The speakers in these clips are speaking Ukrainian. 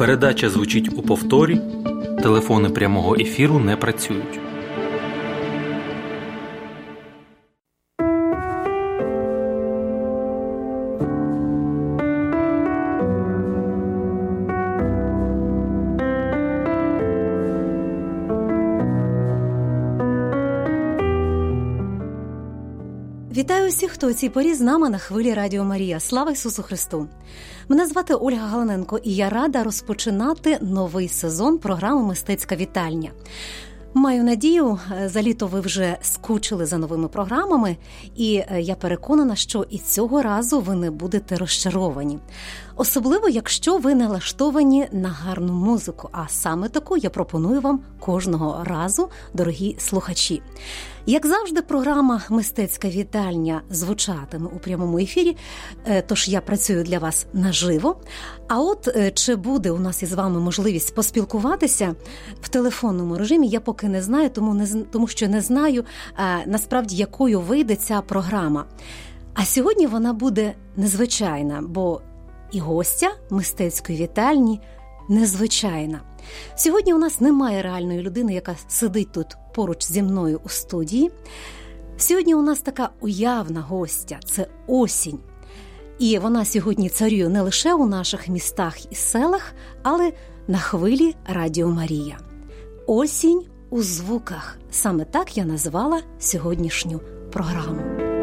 Передача звучить у повторі, телефони прямого ефіру не працюють. Вітаю усіх, хто у цій порі з нами на хвилі Радіо Марія. Слава Ісусу Христу! Мене звати Ольга Галаненко, і я рада розпочинати новий сезон програми «Мистецька вітальня». Маю надію, за літо ви вже скучили за новими програмами, і я переконана, що і цього разу ви не будете розчаровані. Особливо, якщо ви налаштовані на гарну музику, а саме таку я пропоную вам кожного разу, дорогі слухачі. Як завжди, програма «Мистецька вітальня» звучатиме у прямому ефірі, тож я працюю для вас наживо. А от чи буде у нас із вами можливість поспілкуватися в телефонному режимі, я поки не знаю, тому що не знаю, насправді, якою вийде ця програма. А сьогодні вона буде незвичайна, бо і гостя «Мистецької вітальні» незвичайна. Сьогодні у нас немає реальної людини, яка сидить тут поруч зі мною у студії. Сьогодні у нас така уявна гостя – це осінь. І вона сьогодні царює не лише у наших містах і селах, але на хвилі Радіо Марія. Осінь у звуках. Саме так я назвала сьогоднішню програму.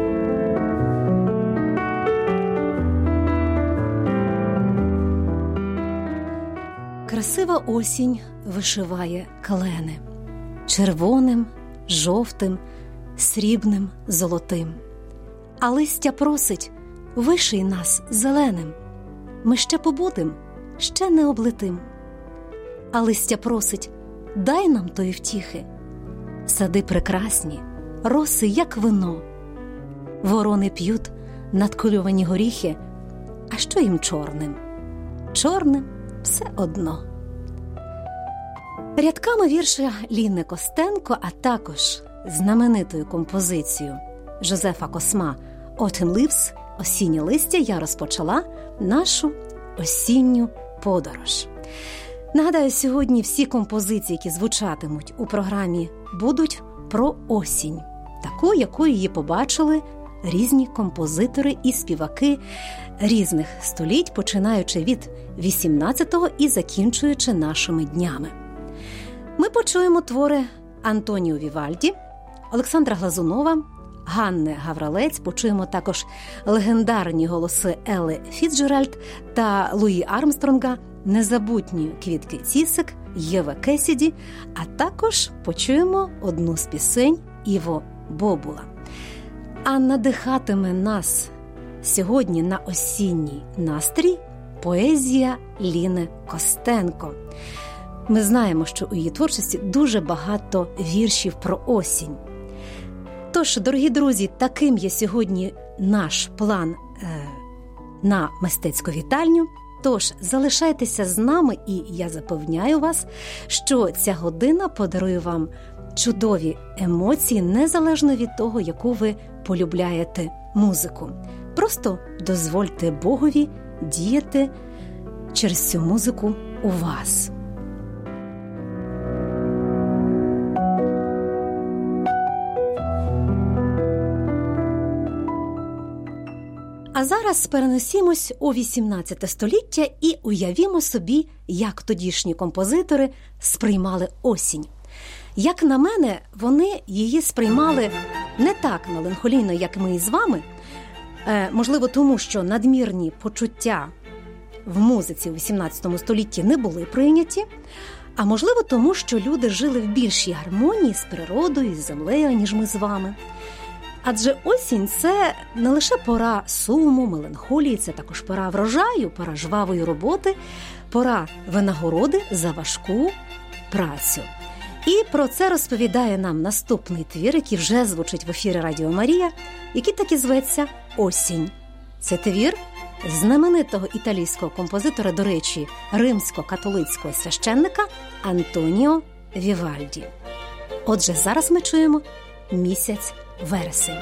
Красива осінь вишиває клени червоним, жовтим, срібним, золотим. А листя просить: виший нас зеленим. Ми ще побудем, ще не облетим. А листя просить: дай нам тої втіхи. Сади прекрасні, роси, як вино. Ворони п'ють надкульовані горіхи. А що їм чорним? Чорним все одно. Рядками вірша Ліни Костенко, а також знаменитою композицією Жозефа Косма «Autumn Leaves» «Осіннє листя» я розпочала нашу осінню подорож. Нагадаю, сьогодні всі композиції, які звучатимуть у програмі, будуть про осінь. Таку, якою її побачили різні композитори і співаки різних століть, починаючи від 18-го і закінчуючи нашими днями. Ми почуємо твори Антоніо Вівальді, Олександра Глазунова, Ганни Гаврилець, почуємо також легендарні голоси Елли Фіцджеральд та Луї Армстронга, незабутні Квітки Цісик, Єви Кесіді, а також почуємо одну з пісень Іво Бобула. А надихатиме нас сьогодні на осінній настрій поезія Ліни Костенко. Ми знаємо, що у її творчості дуже багато віршів про осінь. Тож, дорогі друзі, таким є сьогодні наш план на мистецьку вітальню. Тож, залишайтеся з нами, і я запевняю вас, що ця година подарує вам чудові емоції, незалежно від того, яку ви полюбляєте музику. Просто дозвольте Богові діяти через цю музику у вас. А зараз перенесімось у 18 століття і уявімо собі, як тодішні композитори сприймали осінь. Як на мене, вони її сприймали не так меланхолійно, як ми із вами, можливо, тому що надмірні почуття в музиці у 18 столітті не були прийняті, а можливо, тому що люди жили в більшій гармонії з природою і з землею, ніж ми з вами. Адже осінь – це не лише пора суму, меланхолії, це також пора врожаю, пора жвавої роботи, пора винагороди за важку працю. І про це розповідає нам наступний твір, який вже звучить в ефірі Радіо Марія, який так і зветься «Осінь». Це твір знаменитого італійського композитора, до речі, римсько-католицького священника Антоніо Вівальді. Отже, зараз ми чуємо «Місяць вересень».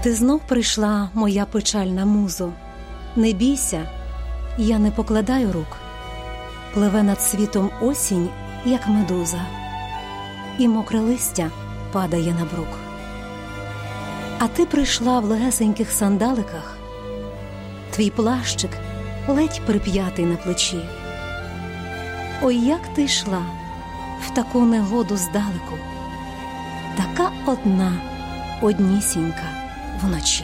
Ти знов прийшла, моя печальна музо. Не бійся, я не покладаю рук. Пливе над світом осінь, як медуза, і мокре листя падає на брук. А ти прийшла в легесеньких сандаликах, твій плащик ледь прип'ятий на плечі. Ой, як ти йшла в таку негоду здалеку, така одна, однісінька вночі.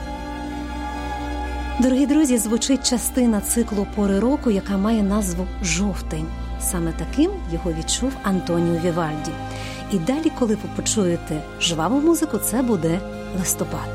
Дорогі друзі, звучить частина циклу «Пори року», яка має назву «Жовтень». Саме таким його відчув Антоніо Вівальді. І далі, коли ви почуєте жваву музику, це буде листопад.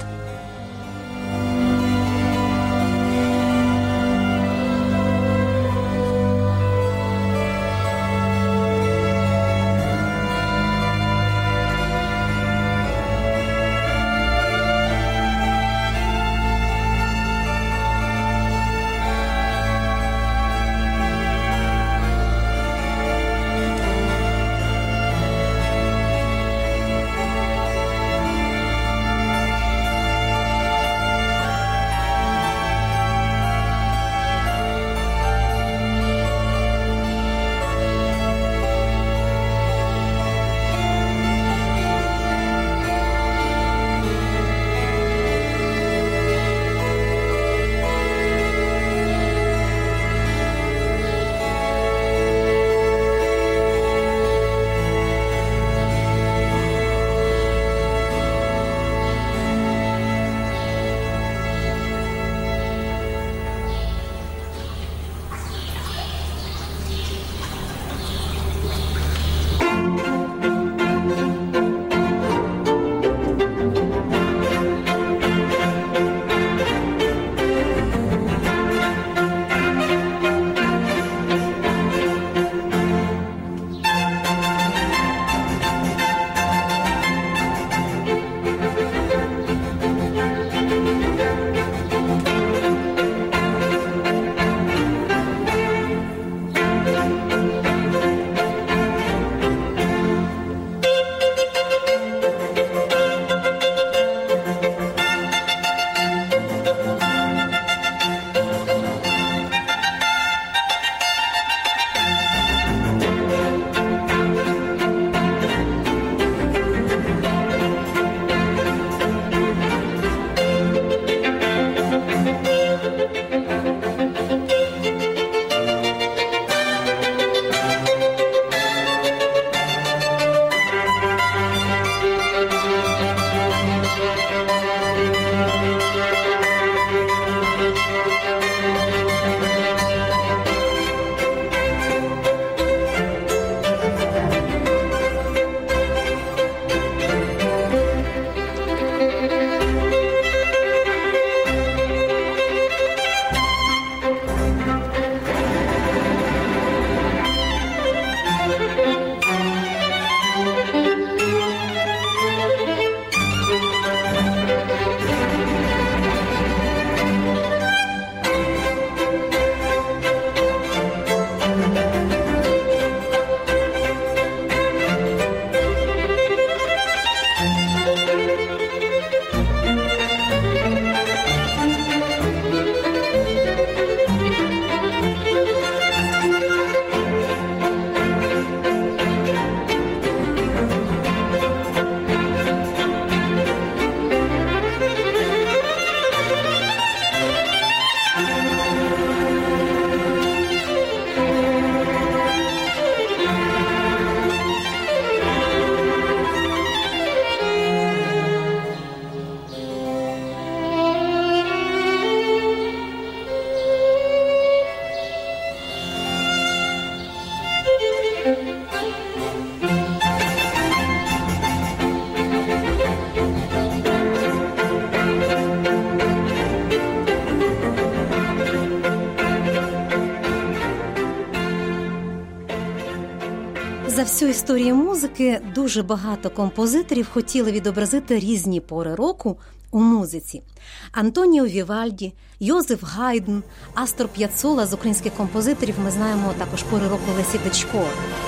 За всю історію музики дуже багато композиторів хотіли відобразити різні пори року у музиці. Антоніо Вівальді, Йозеф Гайдн, Астор П'яццола. З українських композиторів ми знаємо також пори року Лесі Дичко.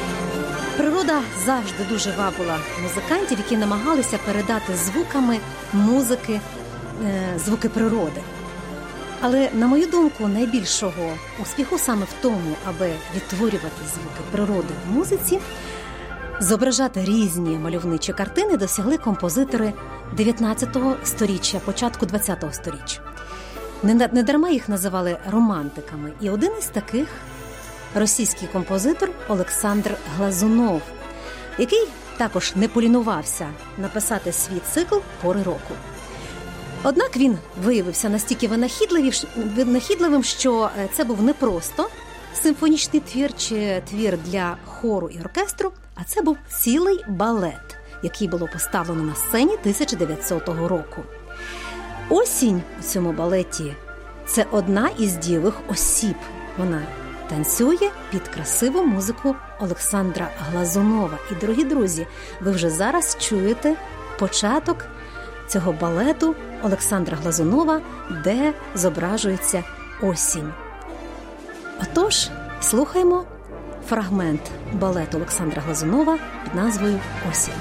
Природа завжди дуже вабила музикантів, які намагалися передати звуками музики звуки природи. Але, на мою думку, найбільшого успіху саме в тому, аби відтворювати звуки природи в музиці, зображати різні мальовничі картини досягли композитори 19-го сторіччя, початку 20-го сторіччя. Недарма їх називали романтиками. І один із таких – російський композитор Олександр Глазунов, який також не полінувався написати свій цикл «Пори року». Однак він виявився настільки винахідливим, що це був не просто симфонічний твір чи твір для хору і оркестру, а це був цілий балет, який було поставлено на сцені 1900 року. Осінь у цьому балеті – це одна із дієвих осіб. Вона танцює під красиву музику Олександра Глазунова. І, дорогі друзі, ви вже зараз чуєте початок цього балету Олександра Глазунова, де зображується осінь. Отож, слухаймо фрагмент балету Олександра Глазунова під назвою «Осінь».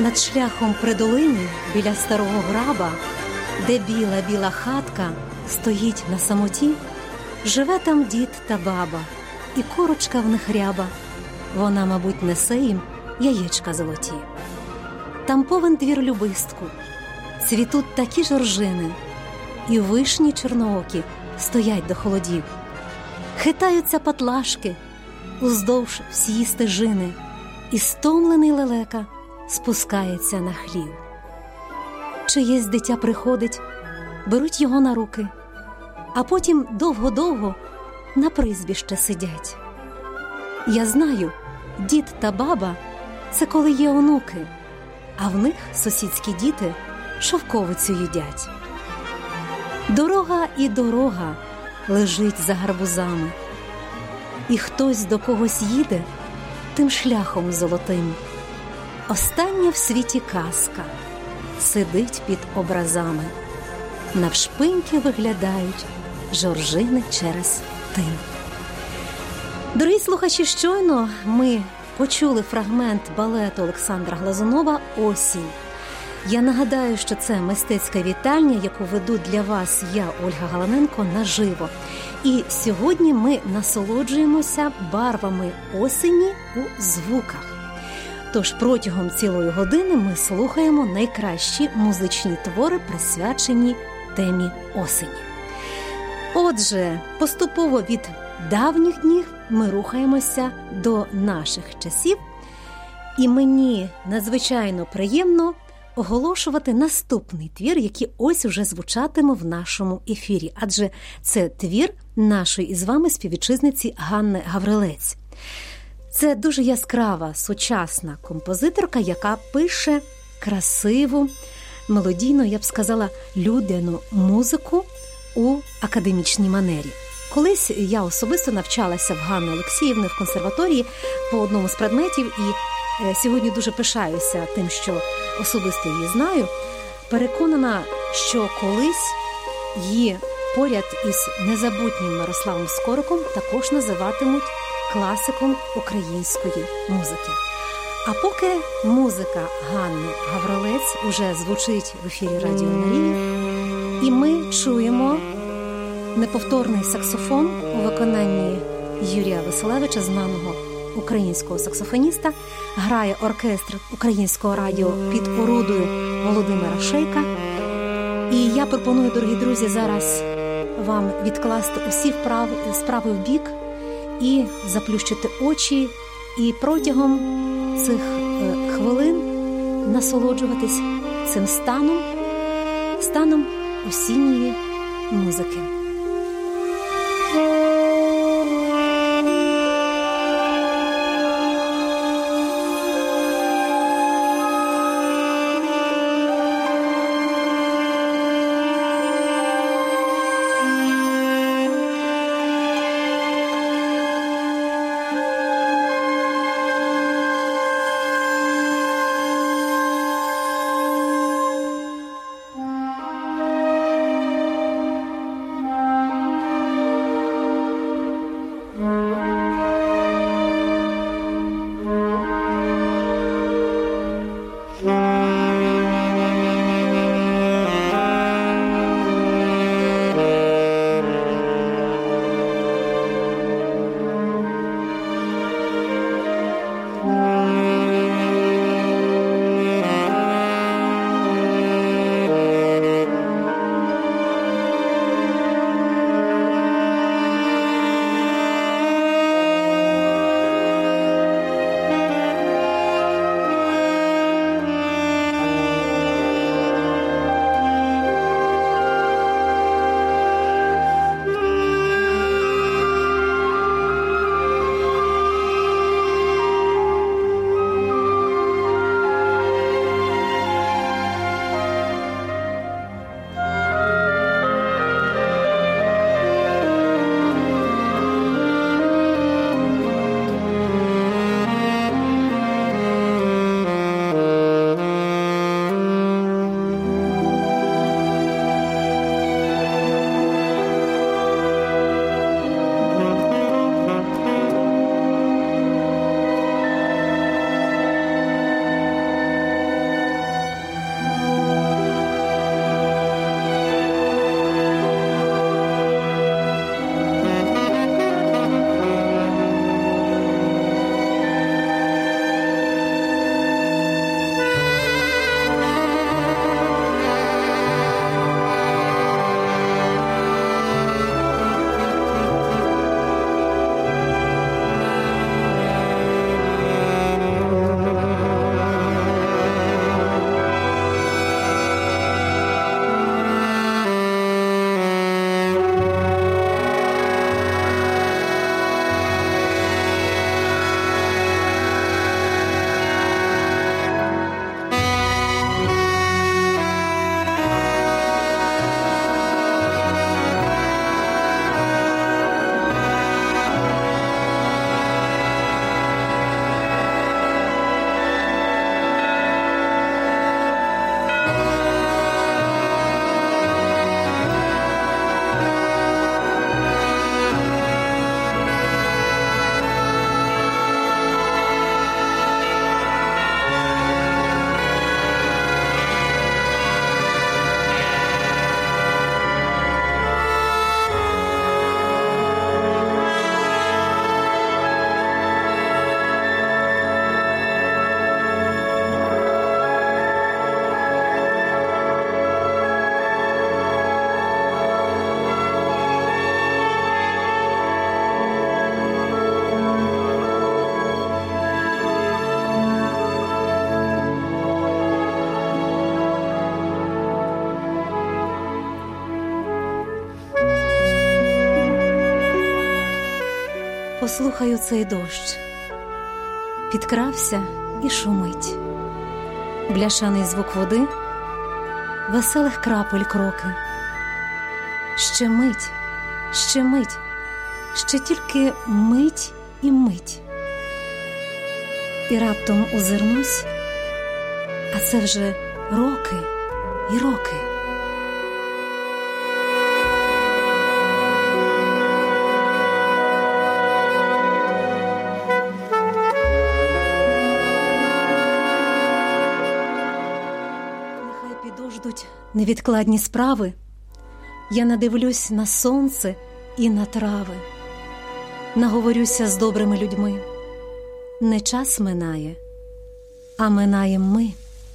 Над шляхом при долині біля старого граба, де біла-біла хатка стоїть на самоті, живе там дід та баба, і корочка в них ряба, вона, мабуть, несе їм яєчка золоті. Там повен двір любистку, цвітуть такі жоржини, і вишні чорноокі стоять до холодів. Хитаються патлашки уздовж всії стежини, і стомлений лелека спускається на хлів. Чиєсь дитя приходить, беруть його на руки, а потім довго-довго на призбіще сидять. Я знаю, дід та баба – це коли є онуки, а в них сусідські діти шовковицю їдять. Дорога і дорога лежить за гарбузами, і хтось до когось їде тим шляхом золотим. Остання в світі казка сидить під образами, навшпиньки виглядають жоржини через тин. Дорогі слухачі, щойно ми почули фрагмент балету Олександра Глазунова «Осінь». Я нагадаю, що це мистецька вітальня, яку веду для вас я, Ольга Галаненко, наживо. І сьогодні ми насолоджуємося барвами осені у звуках. Тож протягом цілої години ми слухаємо найкращі музичні твори, присвячені темі осені. Отже, поступово від давніх днів ми рухаємося до наших часів, і мені надзвичайно приємно оголошувати наступний твір, який ось уже звучатиме в нашому ефірі, адже це твір нашої із вами співвітчизниці Ганни Гаврилець. Це дуже яскрава, сучасна композиторка, яка пише красиву, мелодійну, я б сказала, людяну музику у академічній манері. Колись я особисто навчалася в Ганни Олексіївни в консерваторії по одному з предметів, і сьогодні дуже пишаюся тим, що особисто її знаю. Переконана, що колись її поряд із незабутнім Мирославом Скориком також називатимуть класиком української музики. А поки музика Ганни Гаврилець уже звучить в ефірі Радіо Марія, і ми чуємо неповторний саксофон у виконанні Юрія Василевича, знаного українського саксофоніста, грає оркестр Українського радіо під орудою Володимира Шейка. І я пропоную, дорогі друзі, зараз вам відкласти усі справи в бік і заплющити очі, і протягом цих хвилин насолоджуватись цим станом осінньої музики. послухаю цей дощ. Підкрався і шумить. Бляшаний звук води, веселих крапель кроки. Ще мить, ще мить, ще тільки мить і мить. І раптом озирнусь, а це вже роки і роки. Нехай підождуть невідкладні справи. Я надивлюсь на сонце і на трави. Наговорюся з добрими людьми. Не час минає, а минаєм ми.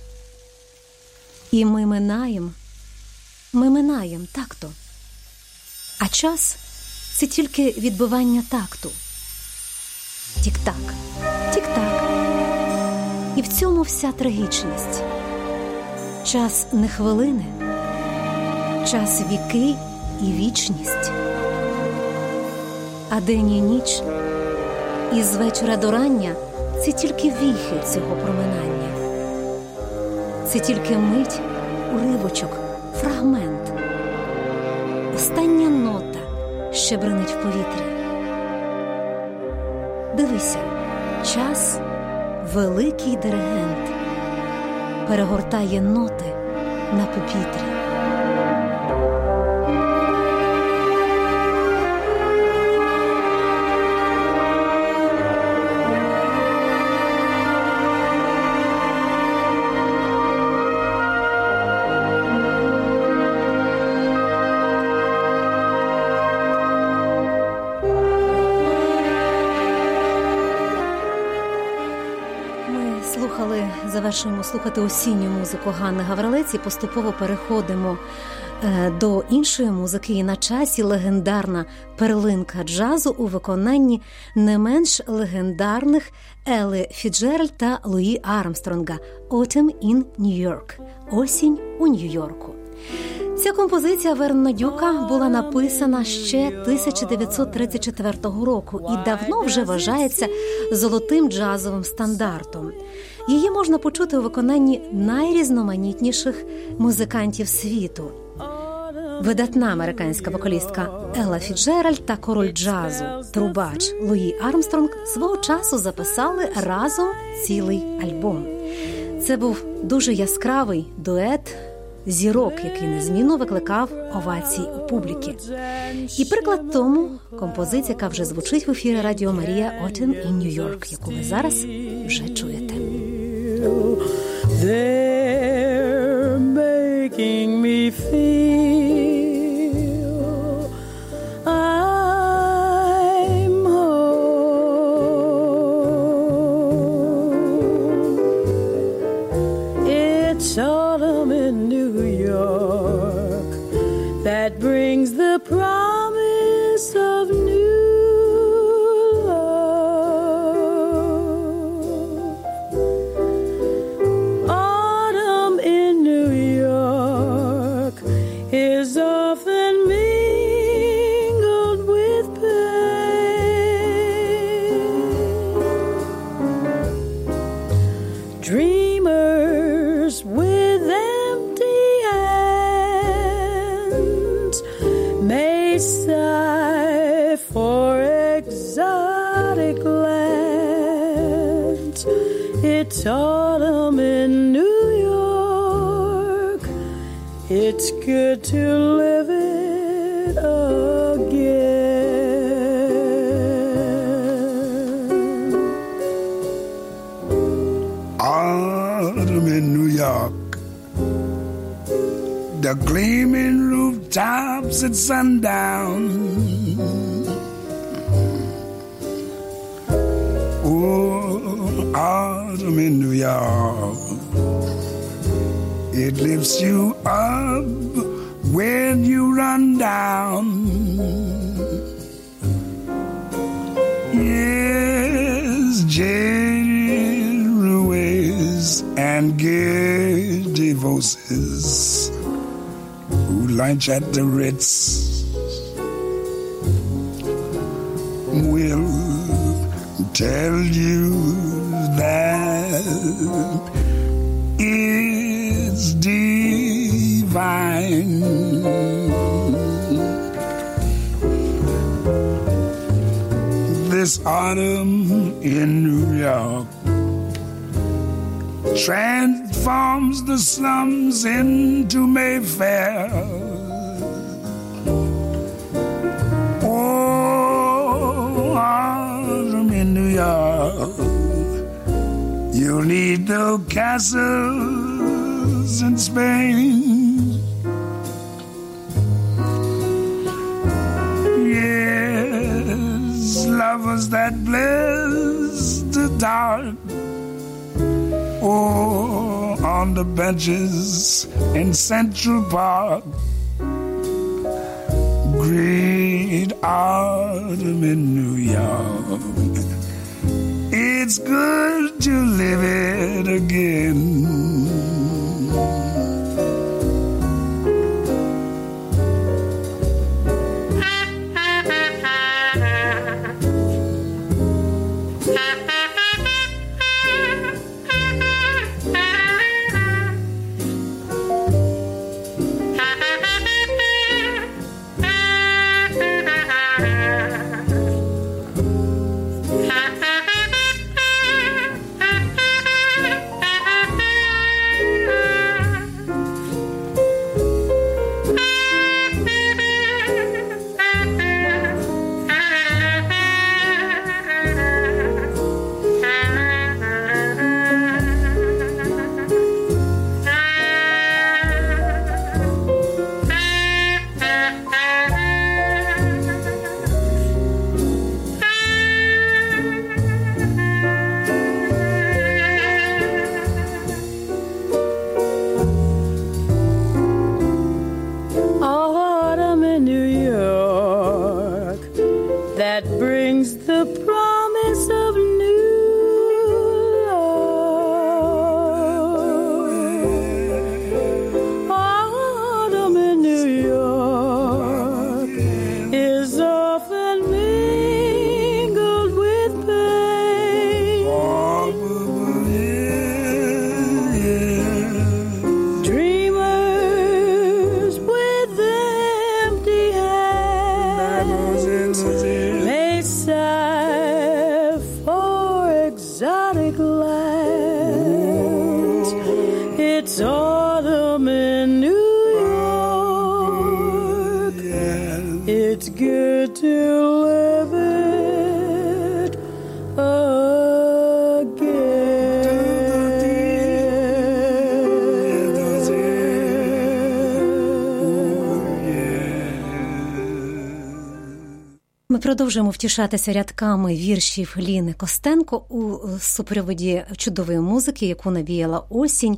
І ми минаєм так-то. А час – це тільки відбивання такту. Тік-так, тік-так. І в цьому вся трагічність. Час не хвилини, час віки і вічність. А день і ніч, і з вечора до рання – це тільки віхи цього проминання. Це тільки мить, уривочок, фрагмент. Остання нота ще бринить в повітрі. Дивися, час – великий диригент, перегортає ноти на пупітрі. Завершуємо слухати осінню музику Ганни Гаврилець і поступово переходимо до іншої музики. І на часі легендарна перлинка джазу у виконанні не менш легендарних Елли Фіцджеральд та Луї Армстронга «Autumn in New York» – «Осінь у Нью-Йорку». Ця композиція Вернона Дюка була написана ще 1934 року і давно вже вважається золотим джазовим стандартом. Її можна почути у виконанні найрізноманітніших музикантів світу. Видатна американська вокалістка Елла Фіцджеральд та король джазу, трубач Луї Армстронг свого часу записали разом цілий альбом. Це був дуже яскравий дует зірок, який незмінно викликав овації у публіки. І приклад тому композиція, яка вже звучить в ефірі Радіо Марія «Autumn in New York», яку ви зараз вже чуєте. They're making me feel I'm home. It's autumn in New York that brings the promise of new It's autumn in New York. It's good to live it again. Autumn in New York. The gleaming rooftops at sundown. Autumn in New York, it lifts you up when you run down. Yes, jaded ruins and giddy voices who lunch at the Ritz will tell you that it's divine. This autumn in New York transforms the slums into Mayfair. Oh, autumn in New York, you'll need no castles in Spain. Yes, lovers that bless the dark. Oh, on the benches in Central Park, great autumn in New York. It's good to live it again. Ми продовжуємо втішатися рядками віршів Ліни Костенко у супроводі чудової музики, яку навіяла осінь.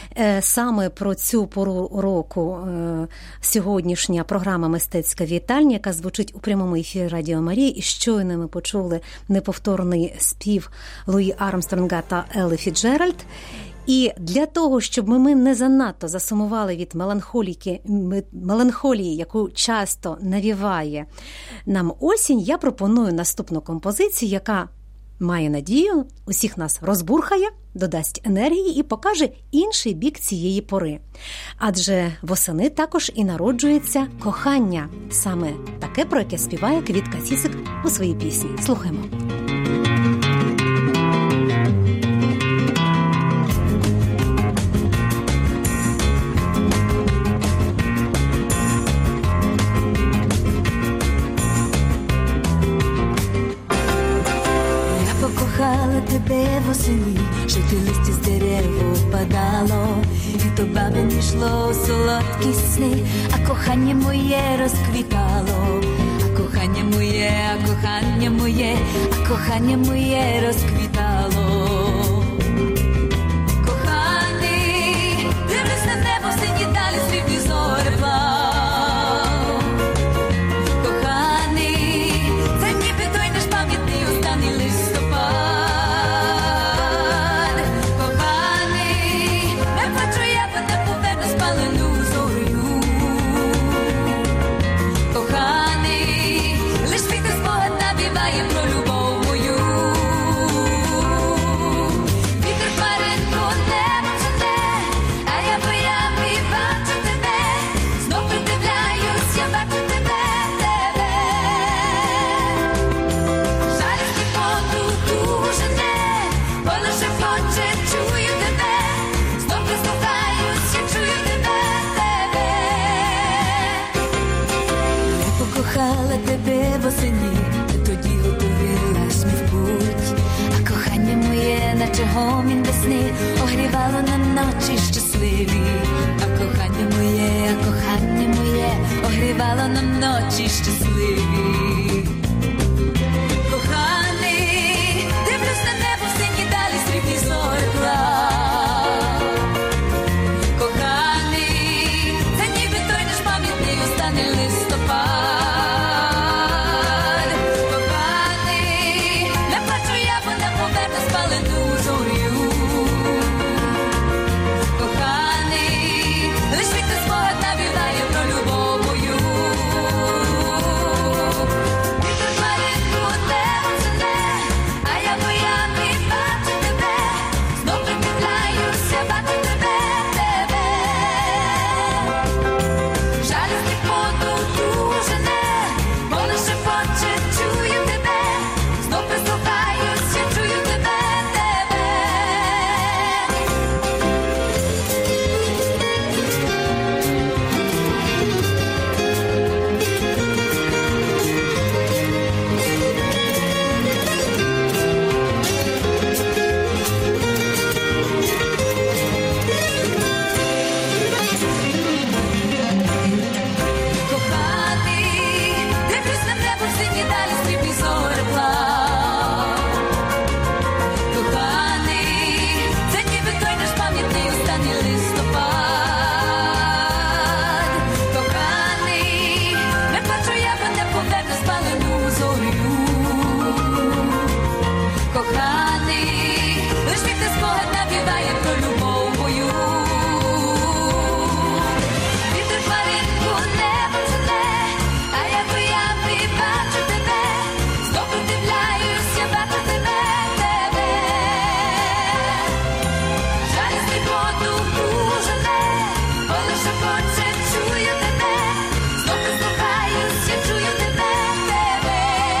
Саме про цю пору року сьогоднішня програма «Мистецька вітальня», яка звучить у прямому ефірі Радіо Марії. І щойно ми почули неповторний спів Луї Армстронга та Елли Фіцджеральд. І для того, щоб ми не занадто засумували від меланхолії, яку часто навіває нам осінь, я пропоную наступну композицію, яка, маю надію, усіх нас розбурхає, додасть енергії і покаже інший бік цієї пори. Адже восени також і народжується кохання. Саме таке, про яке співає Квітка Цісик у своїй пісні. Слухаймо. Тебе восені, жовті листя з дерев опадало, і то бабине йшло солодкі сни, а кохання моє розквітало, а кохання моє, а кохання моє, а кохання моє розквітало. Коханий, дивлюсь на небо, сині далі срібні зореплав. Коханий, це ніби той наш пам'ятний останній листопад. Коханий, лиш вітер спогад навіває про любов мою. восені, тоді готувалась ми в путь. А кохання моє, наче гомін весни, огрівало нам ночі щасливі. А кохання моє, огрівало нам ночі щасливі. Коханий, дивлюсь на небо в сині далі, срібні зоркла. Коханий, це ніби той наш пам'ятний останній листопад. Коханий, не плачу я, бо не поверну спалену зорю. Коханий, лиш вітер спогад навіває про любов мою. Вітер хмаринку небо жене, а я в уяві бачу тебе. Знов придивляюся, бачу тебе, тебе. Жалісний подух дружине, бо лише хоче, чую тебе. Знов прислухаюся, чую тебе, тебе. Коханий, дивлюсь на небо в сині далі, срібні зоркла. Коханий, це ніби той наш пам'ятний останній листопад. Коханий, не плачу я, бо не поверну спалену зорю. Коханий, лиш вітер спогад навіває про любов мою. Вітер хмаринку небо жене, а я в уяві бачу тебе. Знов придивляюся, бачу тебе, тебе. Жалісний подух дружине, бо лише хоче, чую тебе. Знов прислухаюся, чую тебе, тебе.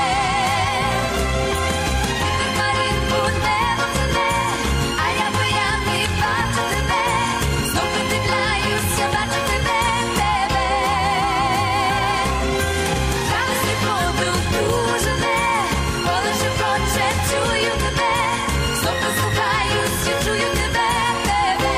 Вітер хмаринку небо жене, а я в уяві бачу тебе. Знов придивляюся, бачу тебе, тебе. Жалісний подух дружине, бо лише хоче, чую тебе. Знов прислухаюся, чую тебе, тебе.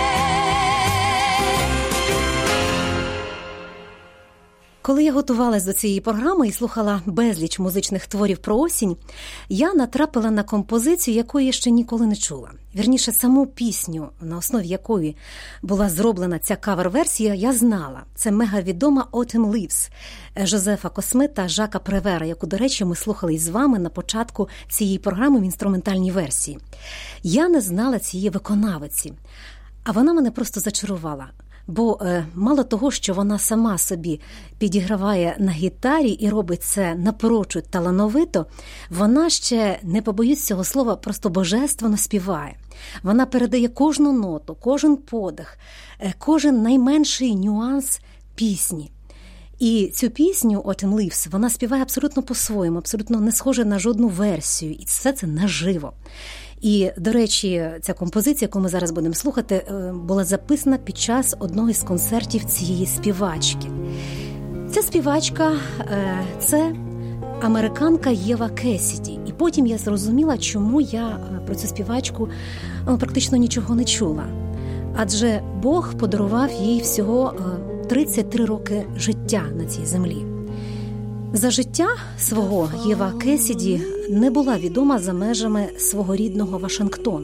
Коли я готувалась до цієї програми і слухала безліч музичних творів про осінь, я натрапила на композицію, якої я ще ніколи не чула. Вірніше, саму пісню, на основі якої була зроблена ця кавер-версія, я знала. Це мегавідома «Autumn Leaves» Жозефа Косми та Жака Превера, яку, до речі, ми слухали із вами на початку цієї програми в інструментальній версії. Я не знала цієї виконавиці, а вона мене просто зачарувала. Бо мало того, що вона сама собі підіграває на гітарі і робить це напрочуд талановито, вона ще, не побоюсь цього слова, просто божественно співає. Вона передає кожну ноту, кожен подих, кожен найменший нюанс пісні. І цю пісню «Autumn Leaves» вона співає абсолютно по-своєму, абсолютно не схожа на жодну версію. І все це наживо. І, до речі, ця композиція, яку ми зараз будемо слухати, була записана під час одного із концертів цієї співачки. Ця співачка – це американка Єва Кесіді. І потім я зрозуміла, чому я про цю співачку практично нічого не чула. Адже Бог подарував їй всього 33 роки життя на цій землі. За життя свого Єва Кесіді не була відома за межами свого рідного Вашингтона.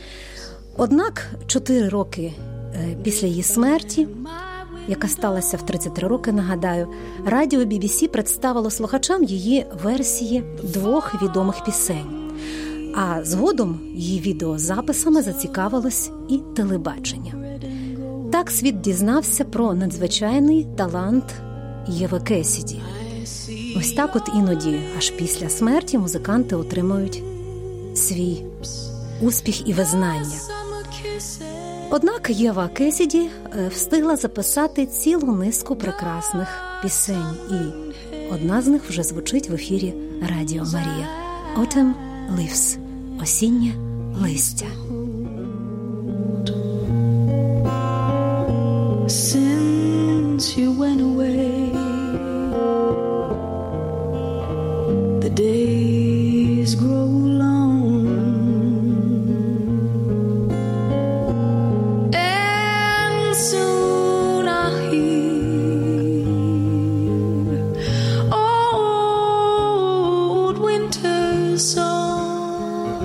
Однак 4 роки після її смерті, яка сталася в 33 роки, нагадаю, радіо BBC представило слухачам її версії 2 відомих пісень. А згодом її відеозаписами зацікавилось і телебачення. Так світ дізнався про надзвичайний талант Єви Кесіді. Ось так от іноді, аж після смерті, музиканти отримують свій успіх і визнання. Однак Єва Кесіді встигла записати цілу низку прекрасних пісень, і одна з них вже звучить в ефірі Радіо Марія. «Autumn Leaves» – «Осіннє листя». Since you went away, days grow long, and soon I hear old winter's song,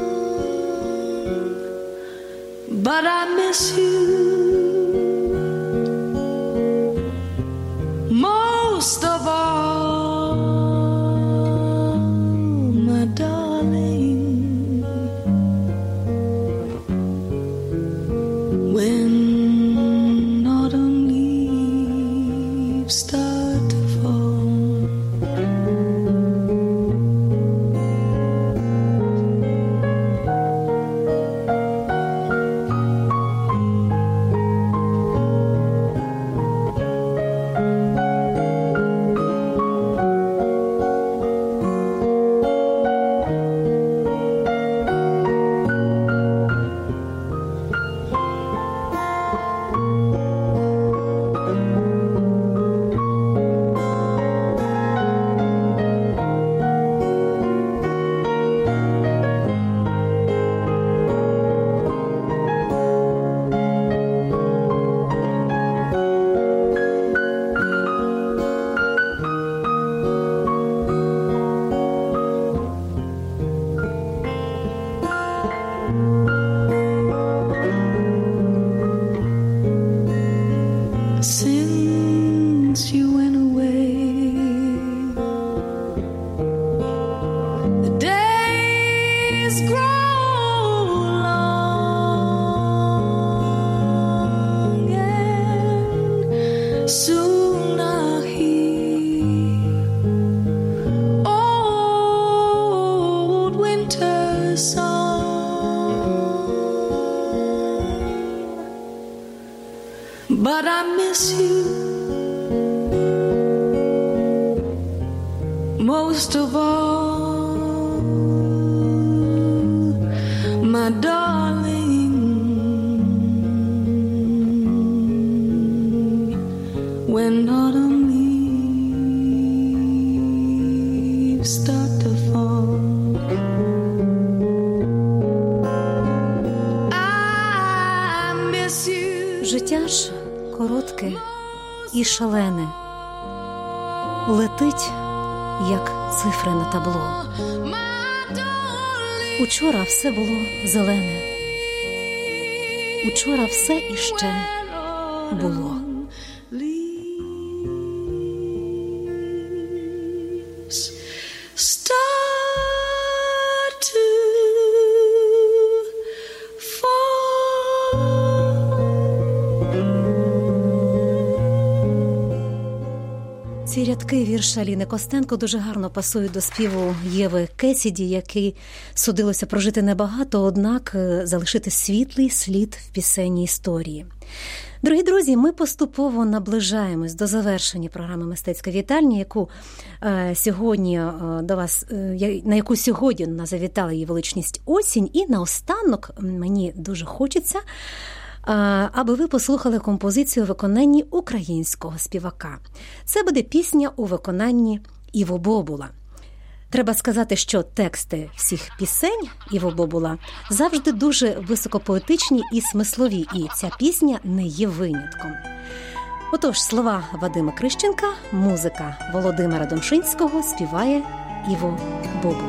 but I miss you most of all, my darling. When autumn leaves start to fall, since you went away, the days grow long, and soon I'll hear old winter's song, but I miss you most of all, my darling. When autumn leaves start to fall, I miss you. Життя ж коротке і шалене, летить, як цифри на табло. Учора все було зелене, учора все іще було. Start to fall. Ці рядки вірша Ліни Костенко дуже гарно пасують до співу Єви Кесіді, який судилося прожити небагато, однак залишити світлий слід в пісенній історії. Дорогі друзі, ми поступово наближаємось до завершення програми «Мистецька вітальня», яку сьогодні до вас, на яку сьогодні нас завітала її величність осінь. І наостанок мені дуже хочеться, аби ви послухали композицію у виконанні українського співака. Це буде пісня у виконанні Іво Бобула. Треба сказати, що тексти всіх пісень Іво Бобула завжди дуже високопоетичні і смислові, і ця пісня не є винятком. Отож, слова Вадима Крищенка, музика Володимира Домшинського, співає Іво Бобул.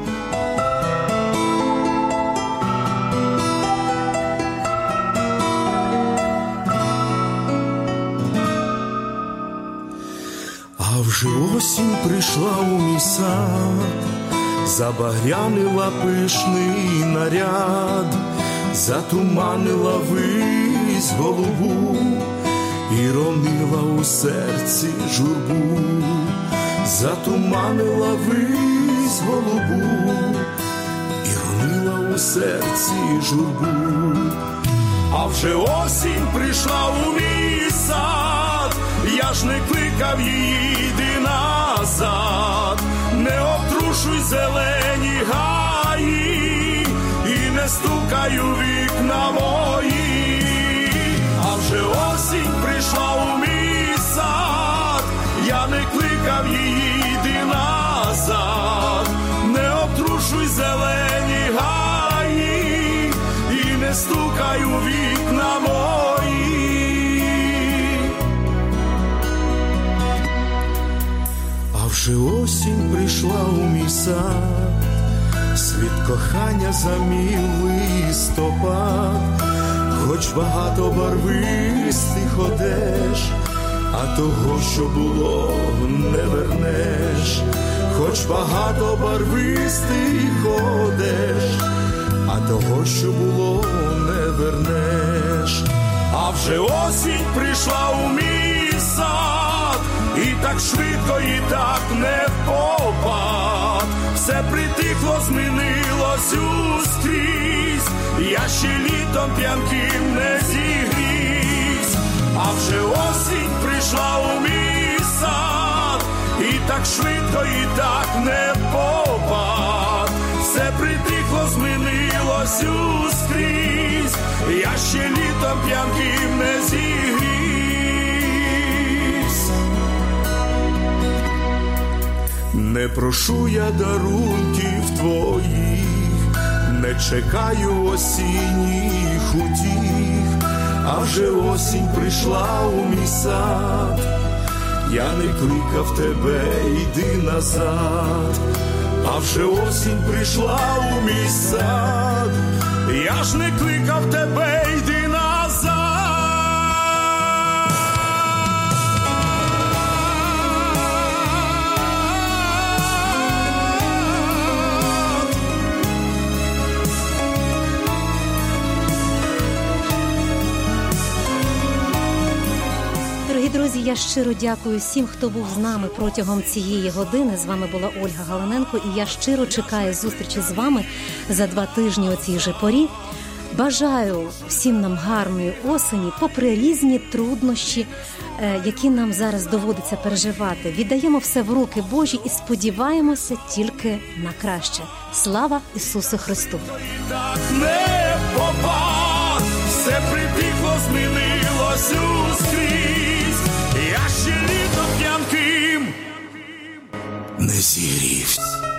А вже осінь прийшла у мій сад, забагрянила пишний наряд, затуманила вись голубу і ронила у серці журбу, затуманила вись голубу і ронила у серці журбу. А вже осінь прийшла у мій сад, я ж не кликав її, йди назад, не обтрушуй зелені гаї і не стукай у вікна мої. А вже осінь прийшла у мій сад, я не кликав її, йди назад, не обтрушуй зрушуй зелені гаї і не стукай у вікна мої. А вже осінь прийшла у мій сад, світ кохання замів листопад. Хоч багато барвистих одеж, а того, що було, не вернеш. Хоч багато барвистих одеж, а того, що було, не вернеш. А вже осінь прийшла у мій сад, і так швидко, і так не впопад. Все притихло, змінилось ускрізь, я ще літом п'янким не зігрівсь. А вже осінь прийшла у мій сад, і так швидко, і так не впопад. Все притихло, змінилось ускрізь, я ще літом п'янким не зігрівсь. Не прошу я дарунків твоїх, не чекаю осінніх утіх, а вже осінь прийшла у мій сад. Я не кликав тебе, йди назад. А вже осінь прийшла у мій сад, я ж не кликав тебе, йди назад. Дорогі друзі, я щиро дякую всім, хто був з нами протягом цієї години. З вами була Ольга Галаненко, і я щиро чекаю зустрічі з вами за 2 тижні у цій же порі. Бажаю всім нам гарної осені, попри різні труднощі, які нам зараз доводиться переживати. Віддаємо все в руки Божі і сподіваємося тільки на краще. Слава Ісусу Христу! Так не попад, все притихло, змінилось ускрізь, я ще літом п'янким не зігрівсь.